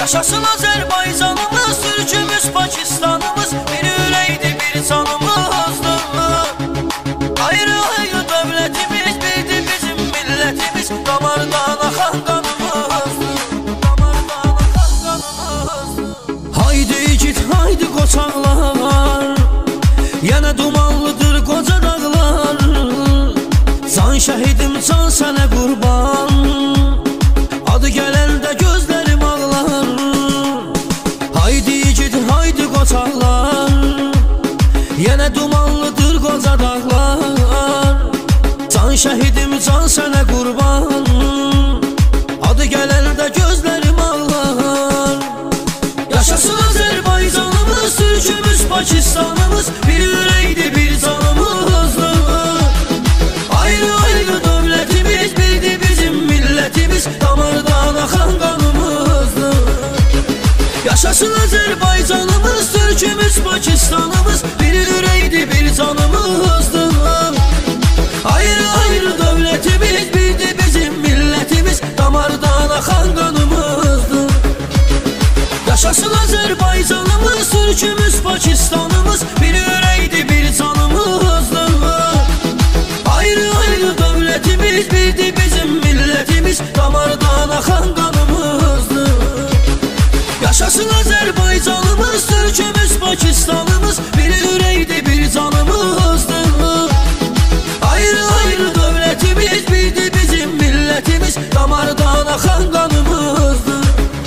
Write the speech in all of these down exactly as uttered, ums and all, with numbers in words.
Yaşasın Azərbaycanımız, Türkümüz, Pakistanımız, bir ürəkdir, bir canımızdır. Ayrı ayrı dövlətimiz, birdir bizim millətimiz, damardan axan qanımızdır, damardan axan qanımızdır. Haydi git, haydi qoçaqlar, yenə dumanlıdır qoca dağlar. Can şəhidim, can sənə qurban, adı gələndə gözlərim ağlar. Haydi git, haydi qoçaqlar, yenə dumanlıdır qoca dağlar. Can şəhidim, can sənə qurban, adı gələndə gözlərim ağlar. Yaşasın Azərbaycanımız, Türkümüz, Pakistanımız, bir ürəkdir, bir canımızdır. Ayrı ayrı dövlətimiz, birdir bizim millətimiz, damardan axan qanımızdır. Yaşasın Azərbaycanımız, Türkümüz, Pakistanımız, bir ürəkdir, bir canımızdır. Ayrı ayrı dövlətimiz, birdir bizim millətimiz, damardan axan qanımızdır. Yaşasın Azərbaycanımız, Türkümüz, Pakistanımız, bir ürəkdir, bir canımızdır. Ayrı ayrı dövlətimiz, birdir bizim millətimiz, damardan axan qanımızdır. Yaşasın Azərbaycanımız, Türkümüz, Pakistanımız, bir ürəkdir, bir canımızdır. Ayrı ayrı dövlətimiz, birdir bizim millətimiz, damardan axan qanımızdır.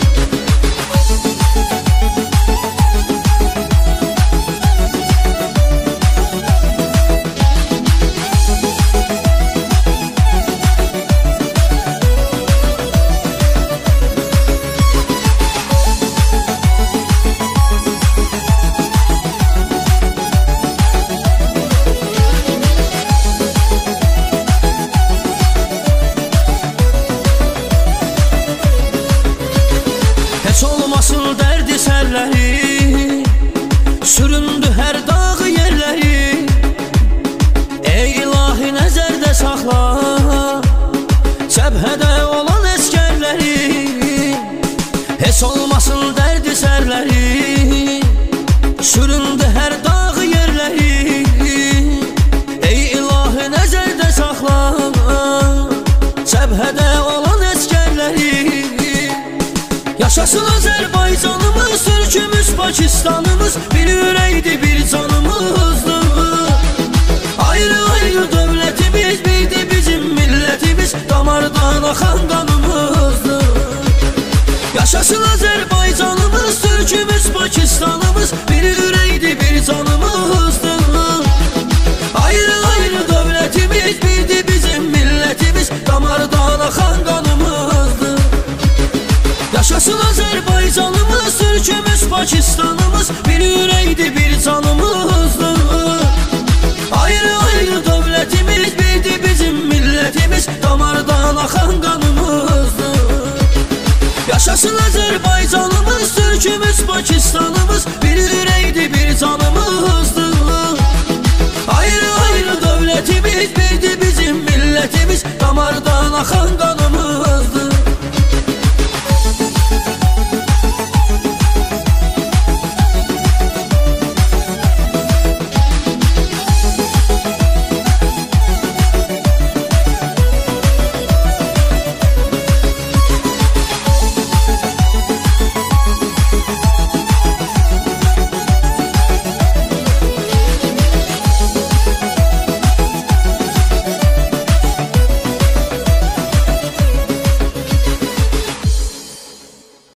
Heç olmasın dərdi sərləri, süründü hər dağ yerləri. Ey ilahi nəzərdə saxla, cəbhədə olan əskərləri. Heç olmasın dərdi sərləri, süründü hər dağ yerləri. Ey ilahi nəzərdə saxla, cəbhədə olan əskərləri. Yaşasın Azərbaycanımız, Türkümüz, Pakistanımız, bir ürəkdir, bir canımızdır. Ayrı ayrı dövlətimiz, birdir bizim millətimiz, damardan axan qanımızdır. Yaşasın Azərbaycanımız, Türkümüz, Pakistanımız, bir ürəkdir, bir canımızdır. Ayrı ayrı dövlətimiz, birdir bizim millətimiz, damardan axan qanımızdır. Yaşasın Azərbaycanımız, Türkümüz, Pakistanımız, bir ürəkdir, bir canımızdır. Ayrı ayrı dövlətimiz, birdir bizim millətimiz, damardan axan qanımızdır. Yaşasın Azərbaycanımız, Türkümüz, Pakistanımız, bir ürəkdir, bir canımızdır. Ayrı ayrı dövlətimiz, birdir bizim millətimiz, damardan axan qanımızdır.